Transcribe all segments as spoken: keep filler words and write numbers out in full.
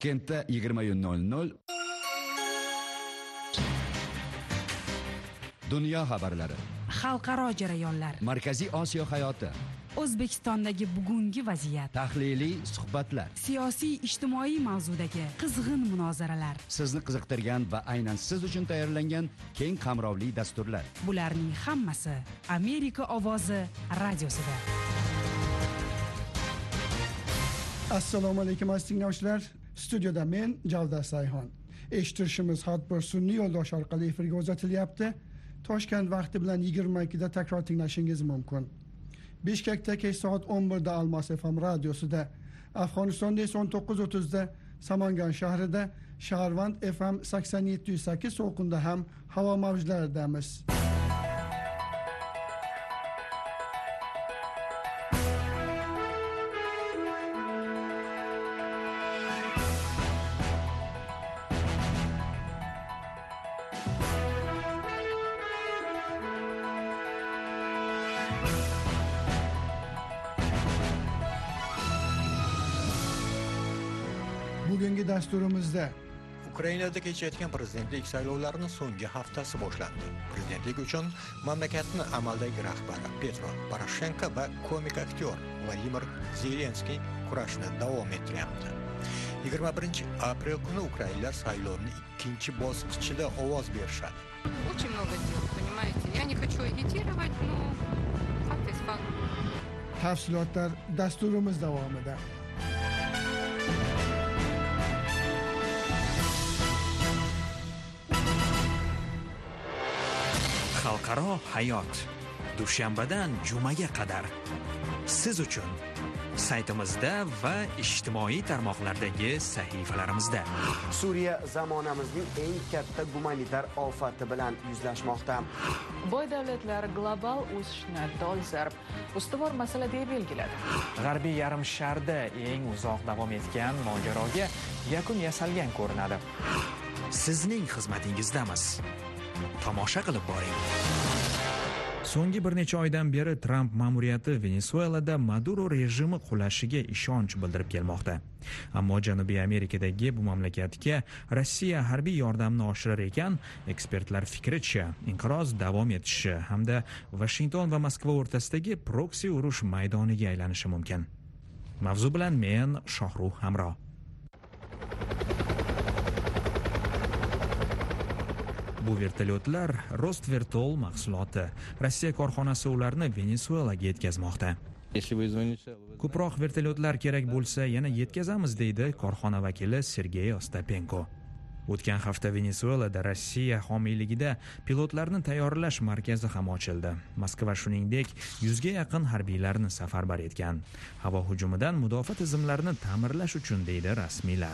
Kentda yigirma nol nol. Dunyo xabarlari. Xalqaro jarayonlar. Markaziy Osiyo hayoti. O'zbekistondagi bugungi vaziyat. Tahliliy suhbatlar. Siyosiy ijtimoiy mavzudagi qizg'in munozaralar. Sizni qiziqtirgan va aynan siz uchun tayyorlangan keng qamrovli dasturlar. Bularning hammasi Amerika ovozi radiosida. Assalomu alaykum aziz tinglovchilar. Studiyada men Javdar Sayhon. Eshitishimiz har bir sun'iy yo'ldosh orqali efirga uzatilyapti. Toshkent vaqti bilan yigirma ikkida takror tinglashingiz mumkin. Bishkekda kech soat o'n birda Almos F M radiosida, Afg'onistonda esa o'n to'qqiz o'ttizda Samangan shahrida, Shaharvand F M sakson yetti nuqta sakkiz to'lqinda ham havo mavjlaridamiz. Bugungi dasturimizda Ukrainada kechayotgan prezidentlik saylovlarining so'nggi haftasi boshlandi. Prezidentlik uchun mamlakatning amaldagi rahbari Petro Poroshenko va komik aktyor Vladimir Zelenskiy kurashni davom ettiryapti. yigirma birinchi aprel kuni ukrainlar saylovning ikkinchi bosqichida ovoz berishadi. Очень много дел, понимаете? Я не хочу агитировать, но факт есть факт. Tafsilotlar dasturimiz davomida. Xalqaro hayot. Dushanbadan jumaga qadar siz uchun saytimizda va ijtimoiy tarmoqlardagi sahifalarimizda. Suriya zamonamizning eng katta gumanitar ofati bilan yuzlashmoqda. Boy davlatlar global o'sishni dolzarb ustuvor masala deb belgiladi. G'arbiy yarim sharda eng uzoq davom etgan mojaroga yakun yasalgan ko'rinadi. Sizning xizmatingizdamiz. Tomosha qilib boring. So'nggi bir necha oydan beri Trump ma'muriyati Venesuelada Maduro rejimi qulashiga ishonch bildirib kelmoqda. Ammo Janubiy Amerikadagi bu mamlakatga Rossiya harbiy yordamni oshirar ekan, ekspertlar fikricha, inqiroz davom etishi hamda Washington va Moskva o'rtasidagi proksi urush maydoniga aylanishi mumkin. Mavzu bilan men Shohruh Hamro. Bu vertolyotlar Rostvertol mahsuloti. Rossiya korxonasi ularni Venesuelaga yetkazmoqda. Ko'proq vertolyotlar kerak bo'lsa, yana yetkazamiz, deydi korxona vakili Sergey Ostapenko. O'tgan hafta Venesuelada Rossiya homiyligida pilotlarni tayyorlash markazi ham ochildi. Moskva shuningdek yuzga yaqin harbiylarni safarbar etgan. Havo hujumidan mudofaa tizimlarini ta'mirlash uchun, deydi rasmiylar.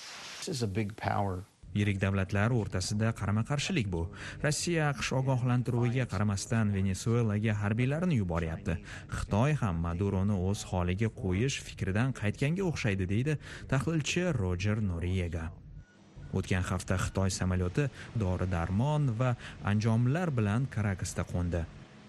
Yirik davlatlar o'rtasida qarama-qarshilik bu. Rossiya AQSh ogohlantiruviga qaramasdan Venesuelaga harbiylarni yuboryapti. Xitoy ham Maduroni o'z holiga qo'yish fikridan qaytganga o'xshaydi, deydi tahlilchi Roger Noriega. O'tgan hafta Xitoy samolyoti dori-darmon va anjomlar bilan Karakasda qo'ndi.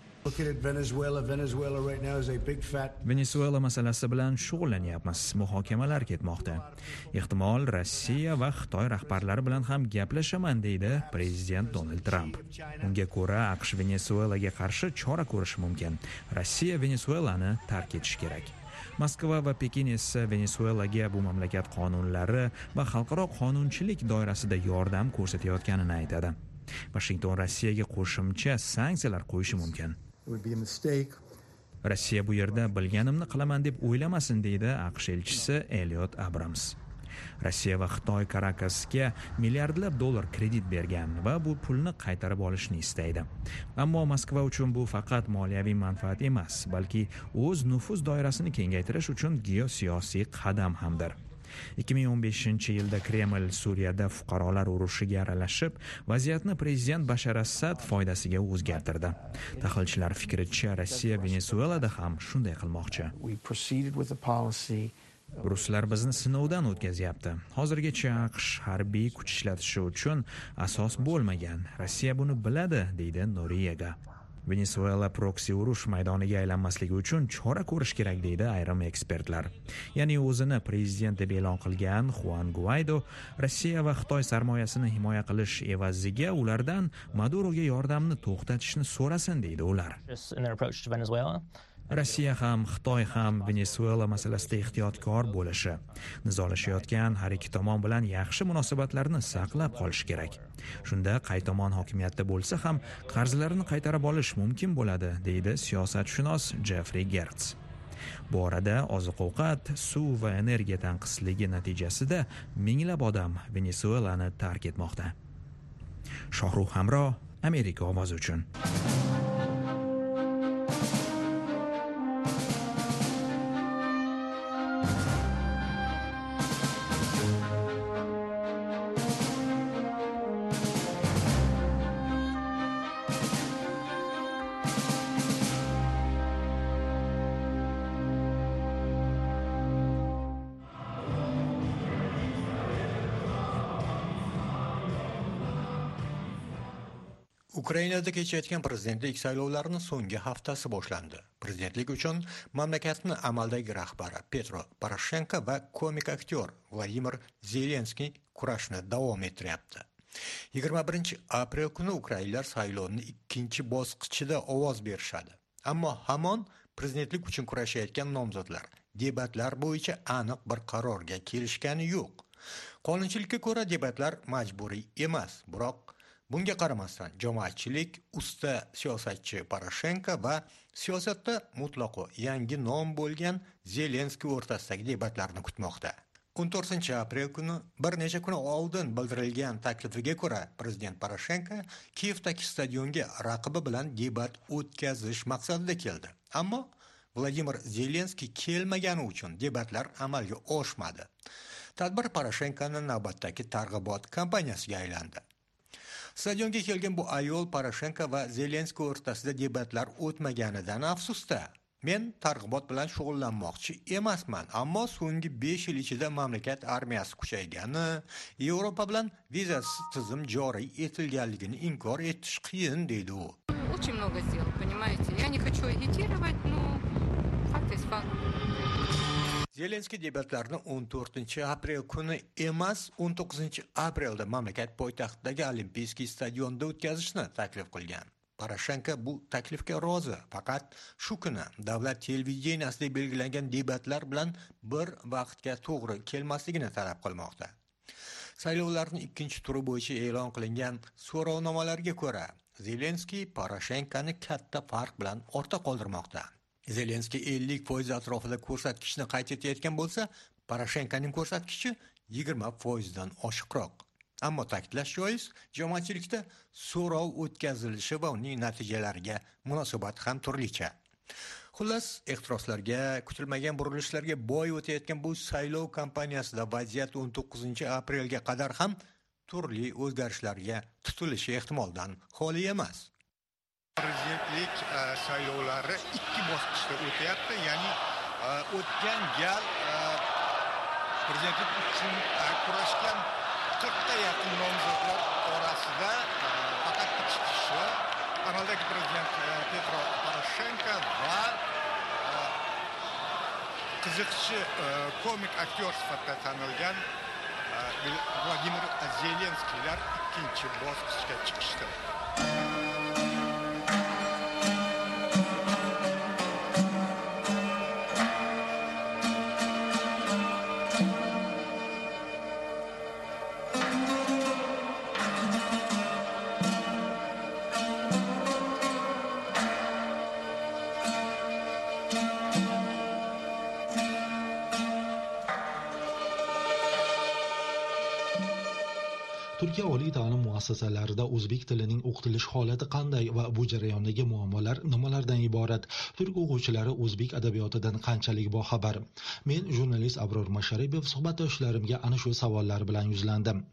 Venesuela masalasi bilan shug'ullanyapmiz. Muhokamalar ketmoqda. Ehtimol Rossiya va Xitoy rahbarlari bilan ham gaplashaman, deydi prezident Donald Trump. Unga ko'ra AQSh Venesuelaga qarshi chora ko'rishi mumkin. Rossiya Venesuelani tark etishi kerak. Moskva va Pekin esa Venesuelaga bu mamlakat qonunlari va xalqaro qonunchilik doirasida yordam ko'rsatayotganini aytadi. Washington Rossiyaga qo'shimcha sanksiyalar qo'yishi mumkin. Rossiya bu yerda bilganimni qilaman deb o'ylamasin, deydi AQSh elchisi Elliot Abrams. Rossiya va Xitoy Karakasga milliardlab dollar kredit bergan va bu pulni qaytarib olishni istaydi. Ammo Moskva uchun bu faqat moliyaviy manfaat emas, balki o'z nufuz doirasini kengaytirish uchun geosiyosiy qadam hamdir. ikki ming o'n beshinchi yilda Kreml Suriyada fuqarolar urushiga aralashib, vaziyatni prezident Bashar Asad foydasiga o'zgartirdi. Tahlilchilar fikricha, Rossiya Venesuelada ham shunday qilmoqchi. Ruslar bizni sinovdan o'tkazyapti. Hozirgacha AQSh harbiy kuch ishlatishi uchun asos bo'lmagan. Rossiya buni biladi, deydi Noriega. Venesuela proksi urush maydoniga aylanmasligi uchun chora ko'rish kerak deydi ayrim ekspertlar. Ya'ni o'zini prezident deb e'lon qilgan Juan Guaido Rossiya va Xitoy sarmoyasini himoya qilish evaziga ulardan Maduroga yordamni to'xtatishni so'rasin deydi ular. Rossiya ham, Xitoy ham Venesuela masalasida ehtiyotkor bo'lishi, nizolashayotgan har ikki tomon bilan yaxshi munosabatlarni saqlab qolish kerak. Shunda qay tomon hokimiyatda bo'lsa ham qarzlarini qaytarib olish mumkin bo'ladi, deydi siyosatshunos Jeffrey Gertz. Bu orada oziq-ovqat, suv va energiya tanqisligi natijasida minglab odam Venesuelani tark etmoqda. Shohruh Hamro, Amerika ovozi uchun. Ukrainada kechayotgan prezidentlik saylovlarining so'nggi haftasi boshlandi. Prezidentlik uchun mamlakatning amaldagi rahbari Petro Poroshenko va komik aktyor Vladimir Zelenskiy kurashni davom ettiryapti. yigirma birinchi aprel kuni ukrainlar saylovning ikkinchi bosqichida ovoz berishadi. Ammo hamon prezidentlik uchun kurashayotgan nomzodlar debatlar bo'yicha aniq bir qarorga kelishgani yo'q. Qonunchilikka ko'ra debatlar majburiy emas, biroq bunga qaramasdan jamoatchilik usta siyosatchi Poroshenko va siyosatda mutlaqo yangi nom bo'lgan Zelenskiy o'rtasidagi debatlarni kutmoqda. o'n to'rtinchi aprel kuni bir necha kun oldin bildirilgan taklifiga ko'ra prezident Poroshenko Kiyevdagi stadionga raqibi bilan debat o'tkazish maqsadida keldi. Ammo Vladimir Zelenskiy kelmagani uchun debatlar amalga oshmadi. Tadbir Poroshenkoning navbatdagi targ'ibot kampaniyasiga aylandi. Stadionga kelgan bu ayol Poroshenko va Zelenskiy o'rtasida debatlar o'tmaganidan afsusda. Men targ'ibot bilan shug'ullanmoqchi emasman, ammo so'nggi besh yil ichida mamlakat armiyasi kuchaygani, Yevropa bilan vizasiz tizim joriy etilganligini inkor etish qiyin deydi u. Очень много дел, понимаете? Я не хочу агитировать, но факт есть факт. Zelenskiy debatlarni o'n to'rtinchi aprel kuni emas, o'n to'qqizinchi aprelda mamlakat poytaxtidagi Olimpiyskiy stadionida o'tkazishni taklif qilgan. Poroshenko bu taklifga rozi, faqat shu kuni davlat televideniyasida belgilangan debatlar bilan bir vaqtga to'g'ri kelmasligini talab qilmoqda. Saylovlarning ikkinchi turi bo'yicha e'lon qilingan so'rovnomalarga ko'ra, Zelenskiy Poroshenkoni katta farq bilan ortda qoldirmoqda. Zelenskiy ellik foiz atrofida ko'rsatkichni qayd etayotgan bo'lsa, Poroshenkoning ko'rsatkichi yigirma foiz dan oshiqroq. Ammo ta'kidlash joiz, jamoatchilikda so'rov o'tkazilishi va uning natijalariga munosabat ham turlicha. Xullas, ehtiroslarga, kutilmagan burilishlarga boy o'tayotgan bu saylov kampaniyasida vaziyat o'n to'qqizinchi aprelga qadar ham turli o'zgarishlarga tutilishi ehtimoldan xoli emas. Prezidentlik saylovlari ikki bosqichda o'tyapti, ya'ni o'tgan gal prezidentlik uchun kurashgan qirqqa yaqin nomzodlar orasida faqat ikki kishi, amaldagi prezident Petro Poroshenko va qiziqchi komik aktyor sifatida tanilgan Vladimir Zelenskiylar ikkinchi bosqichga chiqishdi. Turkiya oliy ta'lim muassasalarida o'zbek tilining o'qitilish holati qanday va bu jarayondagi muammolar nimalardan iborat? Turk o'quvchilari o'zbek adabiyotidan qanchalik boxabar? Men jurnalist Abror Masharipov suhbatdoshlarimga ana shu savollar bilan yuzlandim.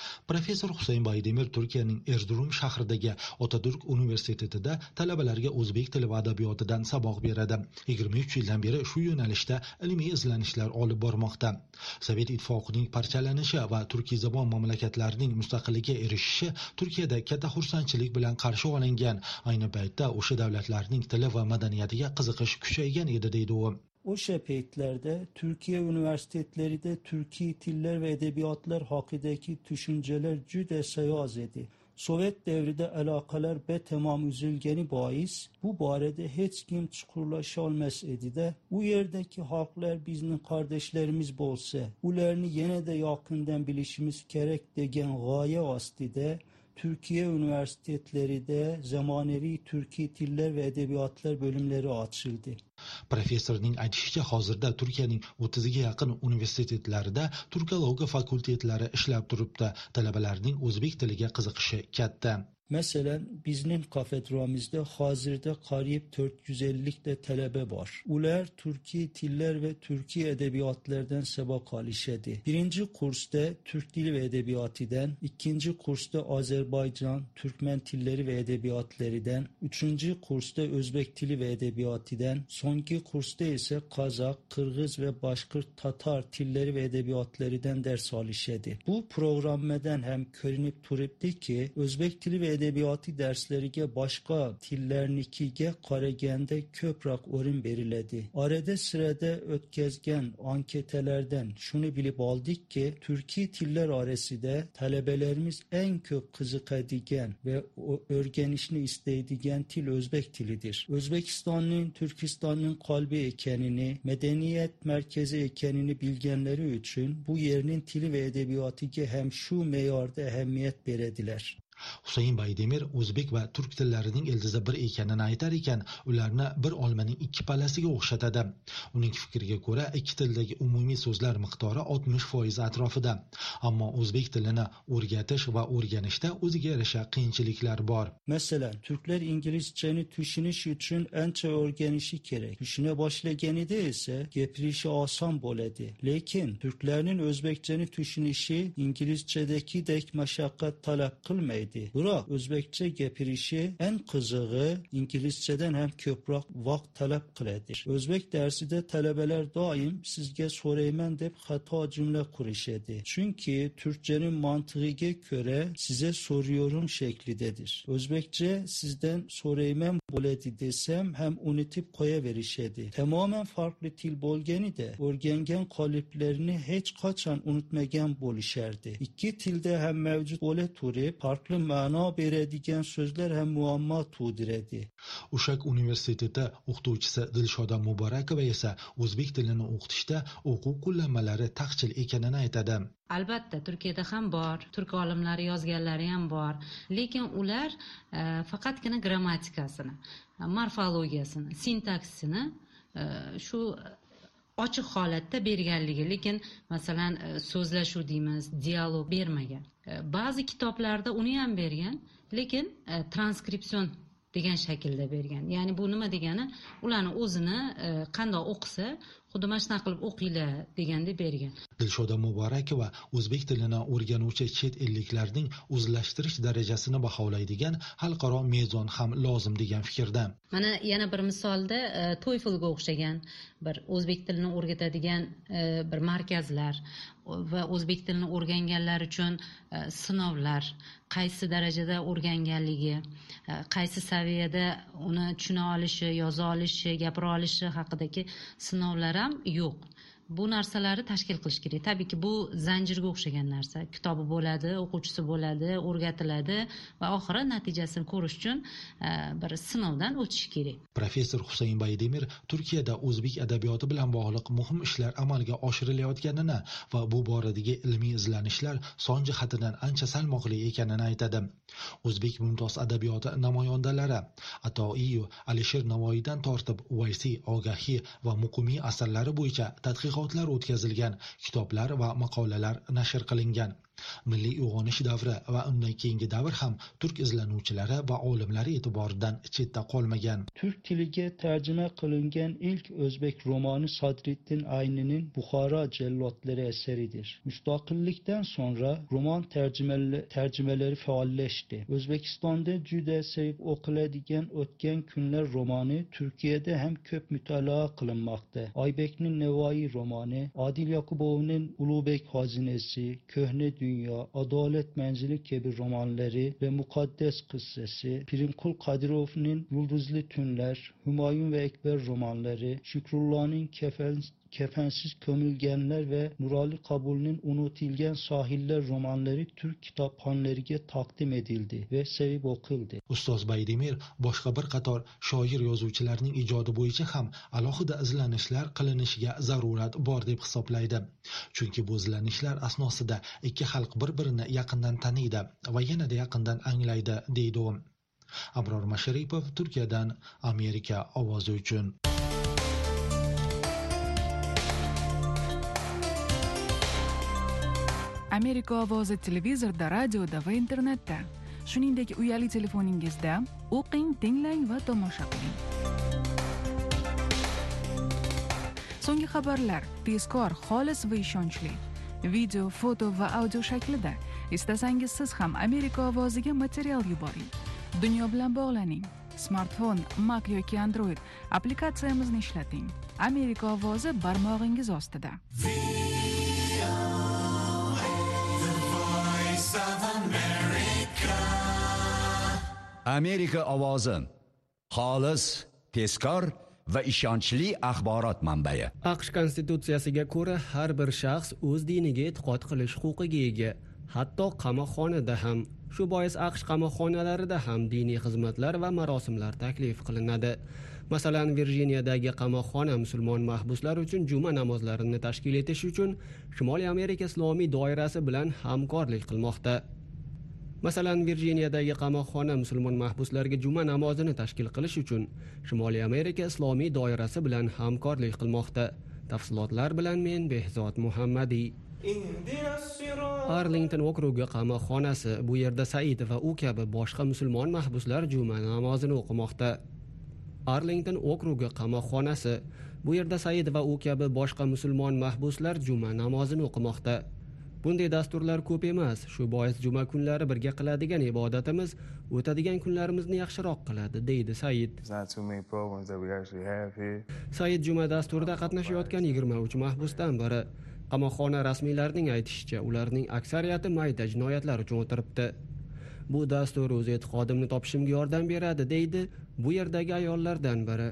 Professor Husayn Baydemir Turkiyaning Erzurum shahridagi Otaturk universitetida talabalarga o'zbek tili va adabiyotidan saboq beradi. yigirma uch yildan beri shu yo'nalishda ilmiy izlanishlar olib bormoqda. Sovet ittifoqining parchalanishi va turkiyzabon mamlakatlarning mustaqillikka erishishi Turkiyada katta xursandchilik bilan qarshi olingan. Ayni paytda o'sha davlatlarning tili va madaniyatiga qiziqish kuchaygan edi deydi u. O'sha paytlarda Turkiya universitetlarida turkiy tillar va edebiyotlar haqidagi tushunchalar juda sayoz edi. Sovet davrida aloqalar betamom uzilgani bois bu borada hech kim chuqurlasha olmas edi-da. U yerdagi xalqlar bizning qardoshlarimiz bo'lsa, ularni yanada yaqindan bilishimiz kerak degan g'oya ostida Türkiye üniversitelerinde zamonaviy turkiy tillar ve edebiyotlar bölümleri açıldı. Professorning aytishicha, hozirda Turkiyaning o'ttizga yaqin universitetlarida turkologiya fakultetlari ishlab turibdi. Talabalarning o'zbek tiliga qiziqishi katta. Mesela bizning kafedramizda hozirda qariyb dört yüz elli de talebe var. Ular Türkiye tiller ve Türkiye edebiyatlardan sabak alışedi. Birinci kursta Türk dili ve edebiyatiden, ikinci kursta Azerbaycan, Türkmen tilleri ve edebiyatlarından, üçüncü kursta Özbek dili ve edebiyatından, sonki kursta ise Kazak, Kırgız ve Başkırt, Tatar tilleri ve edebiyatlarından ders alışedi. Bu programmadan hem körünüp turibdi ki Özbek dili ve edebiyatı dersleriga boshqa tillarnikiga qaraganda ko'proq o'rin beriladi. Arada sırada o'tkazgan anketalardan shuni bilib oldikki, turkiy tillar orasida talabalarimiz eng ko'p qiziqadigan va o'rganishni istaydigan til o'zbek tilidir. O'zbekistonning Turkistonning qalbi ekanini, madaniyat markazi ekanini bilganlari uchun bu yerning tili va edebiyatiga ham shu me'yorda ahamiyat beradilar. Husayn Baydemir o'zbek va turk tillarining ildizi bir ekanini aytar ekan, ularni bir olmaning ikki pallasiga o'xshatadi. Uning fikriga ko'ra, ikki tildagi umumiy so'zlar miqdori oltmish foiz atrofida. Ammo o'zbek tilini o'rgatish va o'rganishda o'ziga yarasha qiyinchiliklar bor. Masalan, Türkler İngilizceni tushunish uchun ancha o'rganishi kerak. Tushuna boshlaganida esa gapirishi oson bo'ladi. Lekin Türklarning o'zbekchani tushunishi İngilizchadagidek mashaqqat talab qilmaydi. Biroq o'zbekcha gapirishi en qizig'i inglizchadan ham ko'proq vaqt talab qiladi. O'zbek darsida talabalar doim sizga so'rayman deb xato jumla qurishadi. Chunki Türkçenin mantığıga ko'ra size soruyorum şeklidedir. O'zbekcha sizdan so'rayman bo'ladi desam ham unutib qo'yaverishadi. Tamamen farklı til bo'lganida o'rgangan qoliplerini hech qachon unutmagan bo'lishardi. Ikki tilda ham mavjud bo'la turib, farklı ma'no beradigan so'zlar ham muammo tug'diradi. Ushak universiteti o'qituvchisi Dilshoda Muborakova esa o'zbek tilini o'qitishda o'quv qo'llanmalari taqchil ekanini aytadi. Albatta, Turkiyada ham bor, turk olimlari yozganlari ham bor, lekin ular e, faqatgina grammatikasini, morfologiyasini, sintaksini e, shu ochiq holatda berganligi, lekin masalan so'zlashuv deymiz, dialog bermagan. Ba'zi kitoblarda uni ham bergan, lekin transkripsion degan shaklda bergan. Ya'ni bu nima degani, ularni o'zini qanday o'qisa, xuddi mana shunaqa qilib o'qinglar deganda bergan. Dilshoda Muborakova o'zbek tilini o'rganuvchi chet elliklarning o'zlashtirish darajasini baholaydigan xalqaro mezon ham lozim degan fikrda. Mana yana bir misolda TOEFLga o'xshagan bir o'zbek tilini o'rgatadigan bir markazlar va o'zbek tilini o'rganganlar uchun sinovlar, qaysi darajada o'rganganligi, qaysi saviyada uni tushuna olishi, yoza olishi, gapira olishi haqidagi sinovlar ham yo'q. Bu narsalarni tashkil qilish kerak. Tabiiyki, bu zanjirga o'xshagan narsa. Kitobi bo'ladi, o'quvchisi bo'ladi, o'rgatiladi va oxiri natijasini ko'rish uchun bir sinovdan o'tish kerak. Professor Husayn Baydemir Turkiyada o'zbek adabiyoti bilan bog'liq muhim ishlar amalga oshirilayotganini va bu boradagi ilmiy izlanishlar son jihatidan ancha salmoqli ekanini aytadi. O'zbek mumtoz adabiyoti namoyandalari Atoiy, Alisher Navoiydan tortib Uvaysi, Ogahiy va Muqimiy asarlari bo'yicha tadqiqotlar o'tkazilgan, kitoblar va maqolalar nashr qilingan. Milliy uyg'onish davri va undan keyingi davr ham turk izlanuvchilari va olimlari e'tiboridan chetda qolmagan. Türk tiliga tarjima qilingan ilk o'zbek romani Sadriddin Ayni'nin Buxara Cellotları eseridir. Müstakillikten sonra roman tercümeleri, tercümeleri faolleşti. O'zbekistonda juda sevib o'qiladigan O'tgan kunlar romani Türkiye'de hem ko'p mutolaa qilinmoqda. Aybekning Navoiy romani, Adil Yakubovning Ulubek Hazinesi, Köhne Dünya, Adalet Menzili gibi romanları ve Mukaddes Kıssası, Pirimkul Kadirov'un Yıldızlı Tünler, Hümayun ve Ekber romanları, Şükrullah'ın Kefen Kefensiz Kömülgenler ve Nurali Kabul'ün Unutilgen Sahiller romanları Türk kitapxonalariga taqdim edildi ve sevib o'qildi. Ustoz Baydemir boshqa bir qator shoir yozuvchilarning ijodi bo'yicha ham alohida izlanishlar qilinishiga zarurat bor deb hisoblaydi. Chunki bu izlanishlar asnosida ikki xalq bir-birini yaqindan taniydi va yanada yaqindan anglaydi, deydi u. Abror Masharipov, Turkiyadan Amerika ovozi uchun. Amerika ovozi televizorda, radioda va internetda. Shuningdek, uyali telefoningizda o'qing, tinglang va tomosha qiling. So'nggi xabarlar tezkor, xolis va ishonchli. Video, foto va audio shaklida. Istasangiz siz ham Amerika ovoziga material yuboring. Dunyo bilan bog'laning. Smartfon, Mac yoki Android applikatsiyamizni ishlating. Amerika ovozi barmog'ingiz ostida. Amerika ovozi xolis, tezkor va ishonchli axborot manbai. AQSh konstitutsiyasiga ko'ra har bir shaxs o'z diniga e'tiqod qilish huquqiga ega, hatto qamoqxonada ham. Shu bois AQSh qamoqxonalarida ham diniy xizmatlar va marosimlar taklif qilinadi. Masalan, Virjiniyadagi qamoqxona musulmon mahbuslar uchun juma namozlarini tashkil etish uchun Shimoliy Amerika Islomiy doirasi bilan hamkorlik qilmoqda. Masalan, Virjiniyadagi qamoqxona musulmon mahbuslarga juma namozini tashkil qilish uchun Shimoliy Amerika Islomiy doirasi bilan hamkorlik qilmoqda. Tafsilotlar bilan men Behzod Muhammadiy. Arlington okrugi qamoqxonasi, bu yerda Said va u kabi boshqa musulmon mahbuslar juma namozini o'qimoqda. Arlington okrugi qamoqxonasi, bu yerda Said va u kabi boshqa musulmon mahbuslar juma namozini o'qimoqda. Bunday dasturlar ko'p emas, shu bois juma kunlari birga qiladigan ibodatimiz o'tadigan kunlarimizni yaxshiroq qiladi, deydi Said. Said juma dasturida qatnashayotgan yigirma uch mahbusdan biri. Qamoqxona rasmiylarining aytishicha, ularning aksariyati mayda jinoyatlar uchun o'tiribdi. Bu dastur o'z e'tiqodimni topishimga yordam beradi, deydi bu yerdagi ayollardan biri.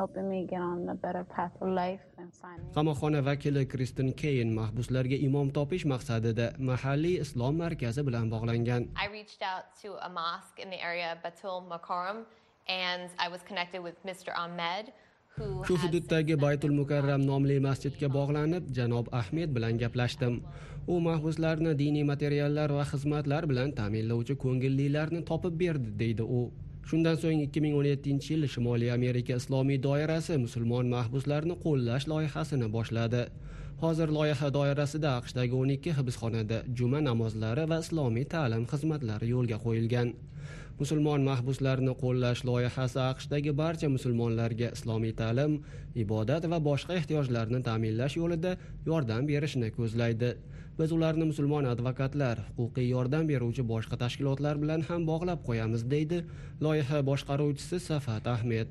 Qamoqxona vakili Kristen Keyin mahbuslarga imom topish maqsadida mahalliy islom markazi bilan bog'langan. I reached out to a mosque in the area Batul Mukarram and I was connected with Mister Ahmed. Shu hududdagi Baytul Mukarram nomli masjidga bog'lanib, janob Ahmed bilan gaplashdim. U mahbuslarni diniy materiallar va xizmatlar bilan ta'minlovchi ko'ngillilarni topib berdi, deydi u. Shundan so'ng ikki ming o'n yettinchi yil Shimoliy Amerika Islomiy doirasi musulmon mahbuslarni qo'llash loyihasini boshladi. Hozir loyiha doirasida AQShdagi o'n ikki hibsxonada juma namozlari va islomiy ta'lim xizmatlari yo'lga qo'yilgan. Musulmon mahbuslarni qo'llash loyihasi AQShdagi barcha musulmonlarga islomiy ta'lim, ibodat va boshqa ehtiyojlarni ta'minlash yo'lida yordam berishni ko'zlaydi. Biz ularni musulmon advokatlar, huquqiy yordam beruvchi boshqa tashkilotlar bilan ham bog'lab qo'yamiz, deydi loyiha boshqaruvchisi Safat Ahmed.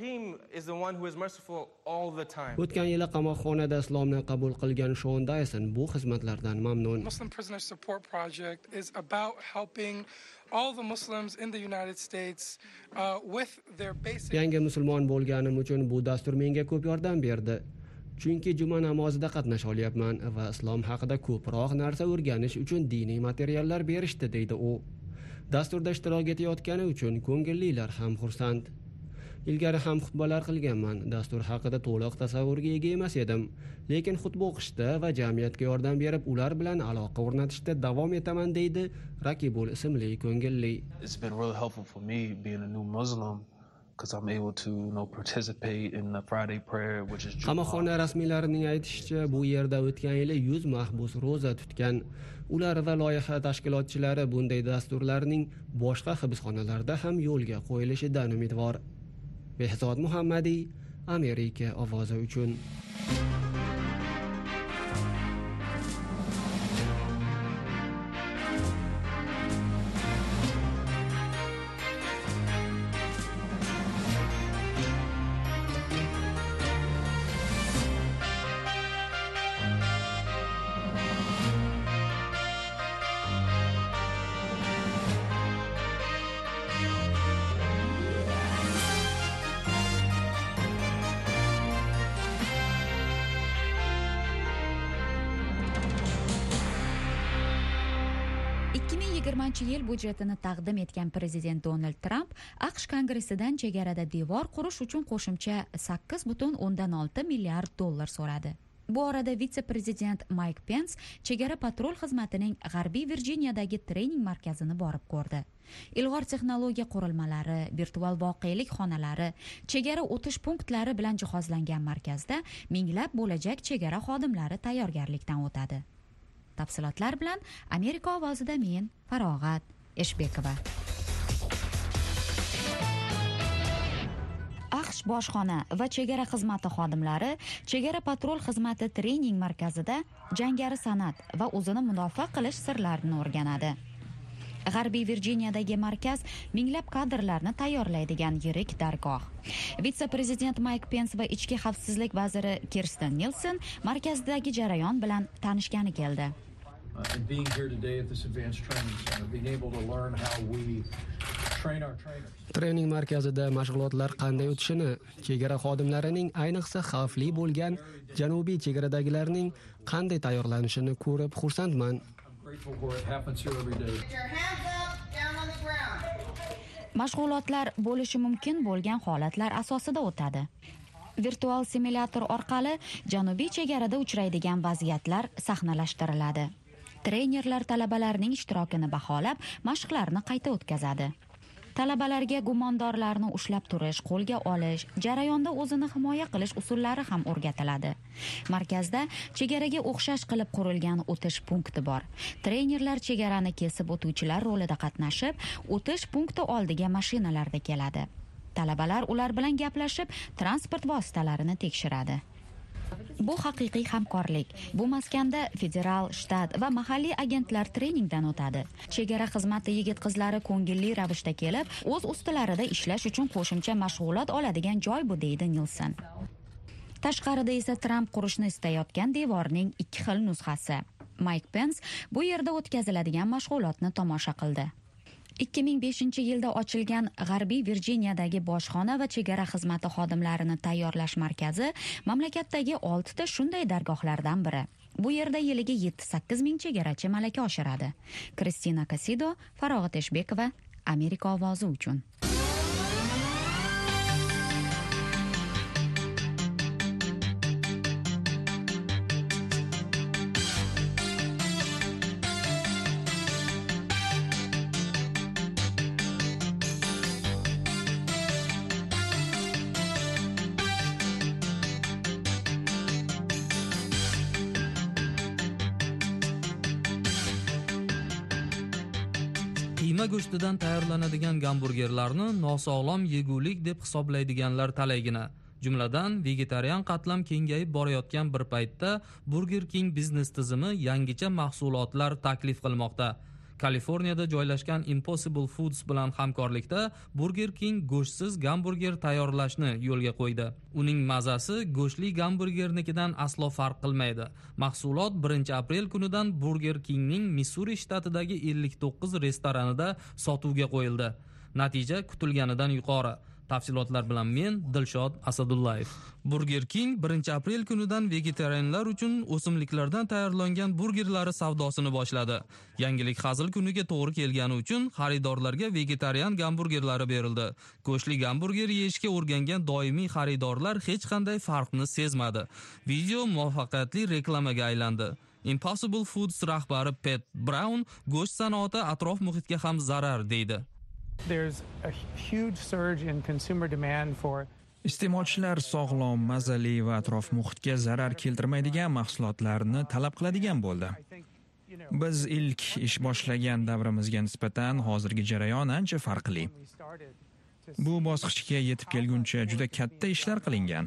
O'tgan yili qamoqxonada islomni qabul qilgan Shon Dyson bu xizmatlardan mamnun. Muslim Prisoner Support Project is about helping all the Muslims in the United States uh, with their basic. Yangi musulmon bo'lganim uchun bu dastur menga ko'p yordam berdi. Chunki juma namozida qatnasha olyapman va islom haqida ko'proq narsa o'rganish uchun diniy materiallar berishdi, deydi u. Dasturda ishtirok etayotgani uchun ko'ngillilar ham xursand. Ilgari ham xutbalar qilganman. Dastur haqida to'liq tasavvurga ega emas edim, lekin xutba o'qishda va jamiyatga yordam berib, ular bilan aloqa o'rnatishda davom etaman, deydi Rakibul ismli ko'ngilli. It's been really helpful for me being a new Muslim because I'm able to you know participate in the Friday prayer which is qamoqxona rasmiylarining aytishicha, bu yerda o'tgan yili yuz mahbus ro'za tutgan. Ular va loyiha tashkilotchilari bunday dasturlarning boshqa hibsxonalarda ham yo'lga qo'yilishidan umidvor. Behzod Muhammadiy, Amerika ovozi uchun. ikki ming yigirmanchi yil budjetini taqdim etgan prezident Donald Trump AQSh kongressidan chegarada devor qurish uchun qo'shimcha sakkiz butun o'ndan olti milliard dollar so'radi. Bu orada vitse-prezident Mike Pence chegara patrul xizmatining G'arbiy Virjiniyadagi trening markazini borib ko'rdi. Ilg'or texnologiya qurilmalari, virtual voqelik xonalari, chegara o'tish punktlari bilan jihozlangan markazda minglab bo'lajak chegara xodimlari tayyorgarlikdan o'tadi. Tafsilotlar bilan Amerika ovozida men Farog'at Eshbekova. AQSh bojxona va chegara xizmati xodimlari chegara patrul xizmati trening markazida jangari san'at va o'zini mudofaa qilish sirlarini o'rganadi. G'arbiy Virjiniyadagi markaz minglab kadrlarni tayyorlaydigan yirik dargoh. Vitse-prezident Mike Pence va ichki xavfsizlik vaziri Kirsten Nielsen markazdagi jarayon bilan tanishgani keldi. And being here today at this advanced training center, being able to learn how we train our trainers. Trening markazida mashg'ulotlar qanday o'tishini, chegara xodimlarining ayniqsa xavfli bo'lgan janubiy chegaradagilarning qanday tayyorlanishini ko'rib xursandman. Mashg'ulotlar bo'lishi mumkin bo'lgan holatlar asosida o'tadi. Virtual simulyator orqali janubiy chegarada uchraydigan vaziyatlar sahnalashtiriladi. Trenerlar talabalarning ishtirokini baholab, mashqlarni qayta o'tkazadi. Talabalarga gumondorlarni ushlab turish, qo'lga olish, jarayonda o'zini himoya qilish usullari ham o'rgatiladi. Markazda chegaraga o'xshash qilib qurilgan o'tish punkti bor. Trenerlar chegarani kesib o'tuvchilar rolida qatnashib, o'tish punkti oldiga mashinalarda keladi. Talabalar ular bilan gaplashib, transport vositalarini tekshiradi. Bu haqiqiy hamkorlik. Bu maskanda federal, shtat va mahalliy agentlar treningdan o'tadi. Chegara xizmati yigit-qizlari ko'ngilli ravishda kelib, o'z ustilarida ishlash uchun qo'shimcha mashg'ulot oladigan joy bu, deydi Nilsen. Tashqarida esa Trump qurishni istayotgan devorning ikki xil nusxasi. Mike Pence bu yerda o'tkaziladigan mashg'ulotni tomosha qildi. ikki ming beshinchi yilda ochilgan G'arbiy Virjiniyadagi bojxona va chegara xizmati xodimlarini tayyorlash markazi mamlakatdagi oltita shunday dargohlardan biri. Bu yerda yiliga yetti sakkiz ming chegarachi malaka oshiradi. Kristina Kasido, Farog'at Eshbekova, Amerika ovozi uchun. Qiyma go'shtidan tayyorlanadigan gamburgerlarni nosog'lom yegulik deb hisoblaydiganlar talaygina. Jumladan, vegetarian qatlam kengayib borayotgan bir paytda Burger King biznes tizimi yangicha mahsulotlar taklif qilmoqda. Kaliforniyada joylashgan Impossible Foods bilan hamkorlikda Burger King go'shtsiz gamburger tayyorlashni yo'lga qo'ydi. Uning mazasi go'shtli gamburgernikidan aslo farq qilmaydi. Mahsulot birinchi aprel kunidan Burger Kingning Missuri shtatidagi ellik to'qqiz restoranida sotuvga qo'yildi. Natija kutilganidan yuqori. Tafsilotlar bilan men Dilshod Asadullayev. Burger King birinchi aprel kunidan vegetarianlar uchun o'simliklardan tayyorlangan burgerlari savdosini boshladi. Yangilik hazil kuniga to'g'ri kelgani uchun xaridorlarga vegetarian gamburgerlari berildi. Go'shtli gamburger yeyishga o'rgangan doimiy xaridorlar hech qanday farqni sezmadi. Video muvaffaqiyatli reklamaga aylandi. Impossible Foods rahbari Pat Brown go'sht sanoati atrof muhitga ham zarar deydi. There's a huge surge in consumer demand for Iste'molchilar sog'lom, mazali va atrof muhitga zarar keltirmaydigan mahsulotlarni talab qiladigan bo'ldi. Biz ilk ish boshlagan davrimizga nisbatan hozirgi jarayon ancha farqli. Bu bosqichga yetib kelguncha juda katta ishlar qilingan,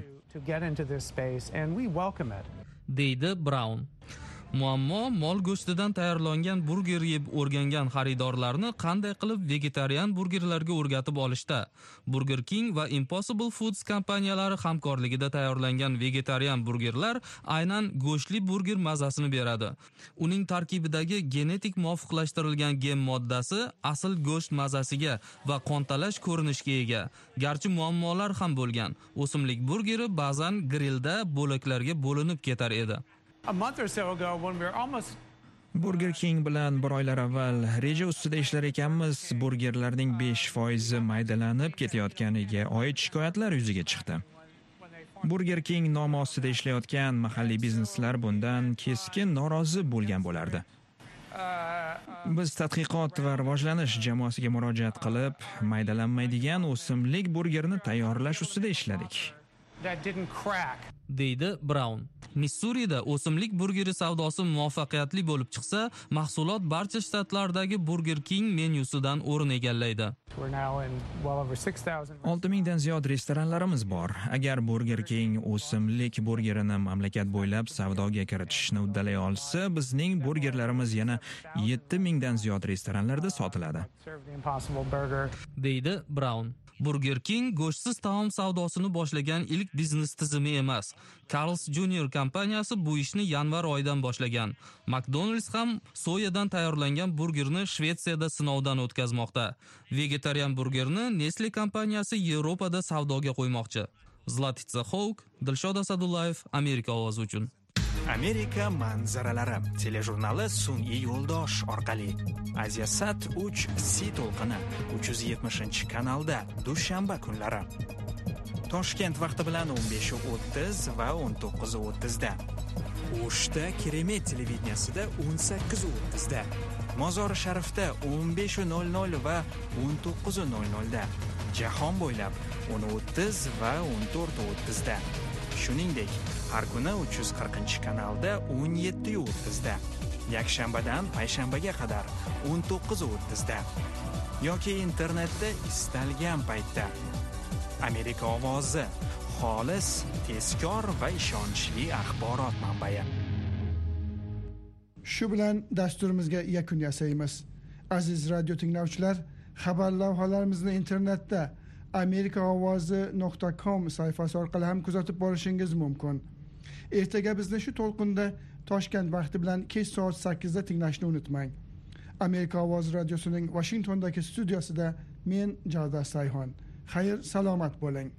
deydi Brown. Muammo mol go'shtidan tayyorlangan burger yeb o'rgangan xaridorlarni qanday qilib vegetarian burgerlarga o'rgatib olishda. Burger King va Impossible Foods kompaniyalari hamkorligida tayyorlangan vegetarian burgerlar aynan go'shtli burger mazasini beradi. Uning tarkibidagi genetik muvofiqlashtirilgan gen moddasi asl go'sht mazasiga va qontalash ko'rinishga ega. Garchi muammolar ham bo'lgan. O'simlik burgeri ba'zan grillda bo'laklarga bo'linib ketar edi. A month or so ago when we were almost Burger King bilan bir oylar avval reja ustida ishlar ekanmiz, burgerlarning besh foizi maydalanib ketayotganiga oid shikoyatlar yuzaga chiqdi. Burger King nomi ostida ishlayotgan mahalliy bizneslar bundan keskin norozi bo'lgan bo'lardi. Biz tadqiqot va rivojlanish jamoasiga murojaat qilib, maydalanmaydigan o'simlik burgerni tayyorlash ustida ishladik. that didn't crack. deydi Brown. Missurida o'simlik burgeri savdosi muvaffaqiyatli bo'lib chiqsa, mahsulot barcha shtatlardagi Burger King menyusidan o'rin egallaydi. olti mingdan ziyod restoranlarimiz bor. Agar Burger King o'simlik burgerini mamlakat bo'ylab savdoga kiritishni uddalay olsa, bizning burgerlarimiz yana yetti mingdan ziyod restoranlarda sotiladi, deydi Brown. Burger King go'shtsiz taom savdosini boshlagan ilk biznes tizimi emas. Carl's Junior kompaniyasi bu ishni yanvar oyidan boshlagan. McDonald's ham soyadan tayyorlangan burgerni Shvetsiyada sinovdan o'tkazmoqda. Vegetarian burgerni Nestle kompaniyasi Yevropada savdoga qo'ymoqchi. Zlatitsa Hawk, Dilshod Asadullayev, Amerika ovozi uchun. Amerika manzaralari telejurnali sun'iy yo'ldosh orqali Aziasat uch C to'lqini uch yuz yetmishinchi kanalda dushanba kunlari. Toshkent vaqti bilan o'n besh o'ttiz va o'n to'qqiz o'ttizda. O'shda Keremet televideniyasida o'n sakkiz o'ttizda. Mozori Sharifda o'n besh nol nol va o'n to'qqiz nol nolda. Jahon bo'ylab o'n o'ttiz va o'n to'rt o'ttizda. Shuningdek, har kuni uch yuz qirqinchi kanalda o'n yetti o'ttizda, yakshanbadan payshanbaga qadar o'n to'qqiz o'ttizda yoki internetda istalgan paytda. Amerika ovozi, xolis, tezkor va ishonchli axborot manbai. Shu bilan dasturimizga yakun yasaymiz. Aziz radio tinglovchilar, xabar lavhalarimizni internetda amerika ovozi nuqta com sayfasi orqali ham kuzatib borishingiz mumkin. Ertaga bizni shu to'lqinda Toshkent vaqti bilan kech soat sakkizda tinglashni unutmang. Amerika ovozi radiosining Washingtondagi studiyasida men Javdar Sayhon. Xayr, salomat bo'ling.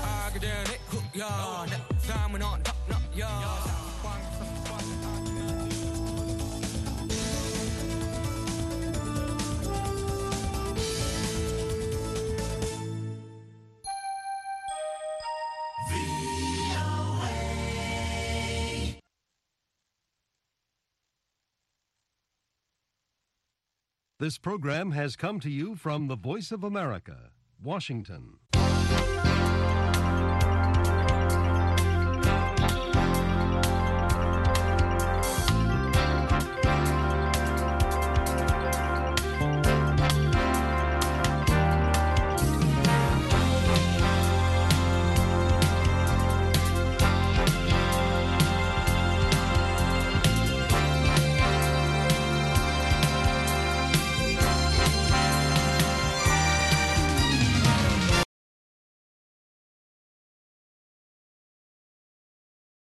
Yeah, that time when on top, no, yeah. This program has come to you from the Voice of America, Washington.